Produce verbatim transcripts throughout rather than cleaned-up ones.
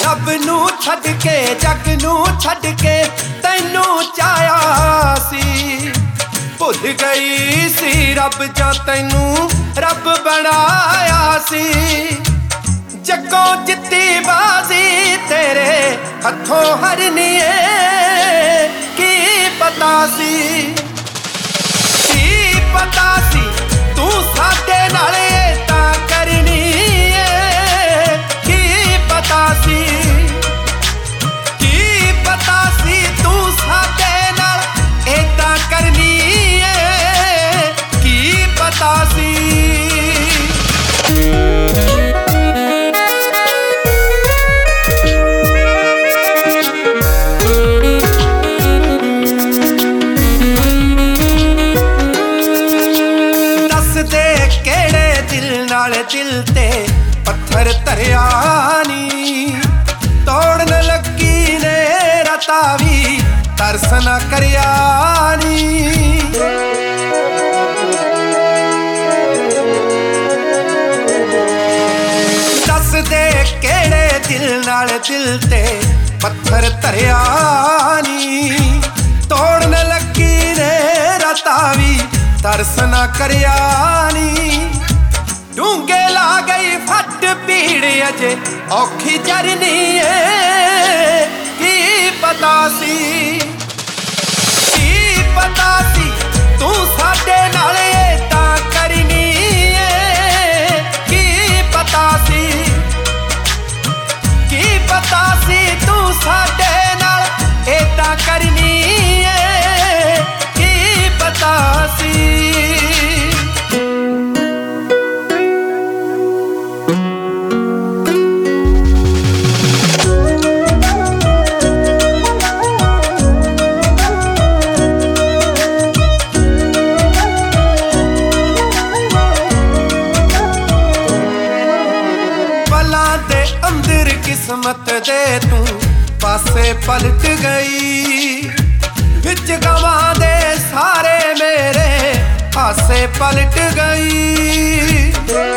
रब नू छड्ड के जग नू छड्ड के तैनू चाया सी भुल गई सी रब जा तैनू रब बनाया सी जगों जित्ती बाजी तेरे हथों हरनी की पता सी की पता सी तू साडे नाल तां करनी की पता सी की पता सी तू साडे नाल तां करनी की पता सी दिल ते पत्थर धरिया नी तोड़न लगी ने रता भी तरस ना करिया नी दस दे केड़े दिल नाल दिल ते पत्थर धरिया नी तोड़न लगी ने रता भी तरस ना करिया नी डूंगे ला गई फट पीड़ अजे औखी जरनी की पता सी की पता सी तू साडे नाल तां करनी की पता सी की पता सी तू साडे नाल तां करनी की पता सी किस्मत दे तू पासे पलट गई विच गवां दे सारे मेरे हासे पलट गई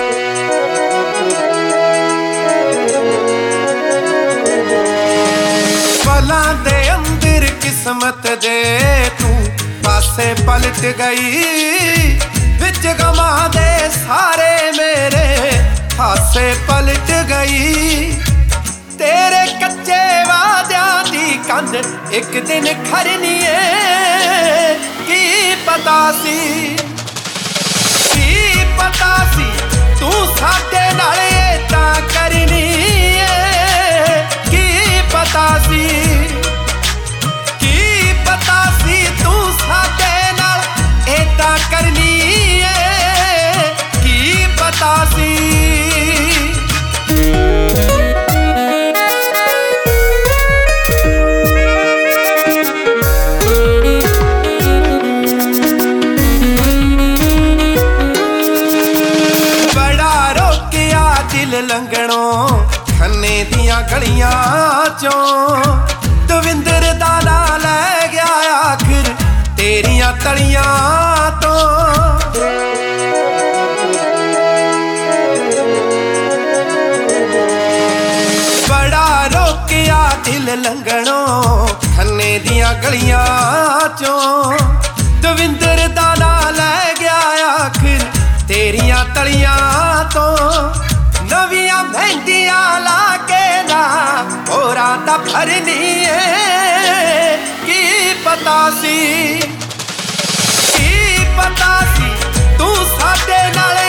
पलां दे अंदर किस्मत दे तू पासे पलट गई विच गवां दे सारे मेरे हासे पलट गई तेरे कच्चे वादियां दी कंध एक दिन खरनी की पता सी की पता सी तू साडे नाल तां करनी की पता सी की पता सी तू साडे नाल तां करनी की पता सी लंघणों खन्ने दियां गलियां चों दविंदर दा नां लै गया आखिर तेरियां तलियां तो बड़ा रोकिया दिल लंघणों खन्ने दियां गलियां चों दविंदर दा नां लै गया आखिर तेरियां तलियां तो नवियां मेहंदियां ला के ना होरा दा भरनी की पता सी की पता सी तू साडे नाल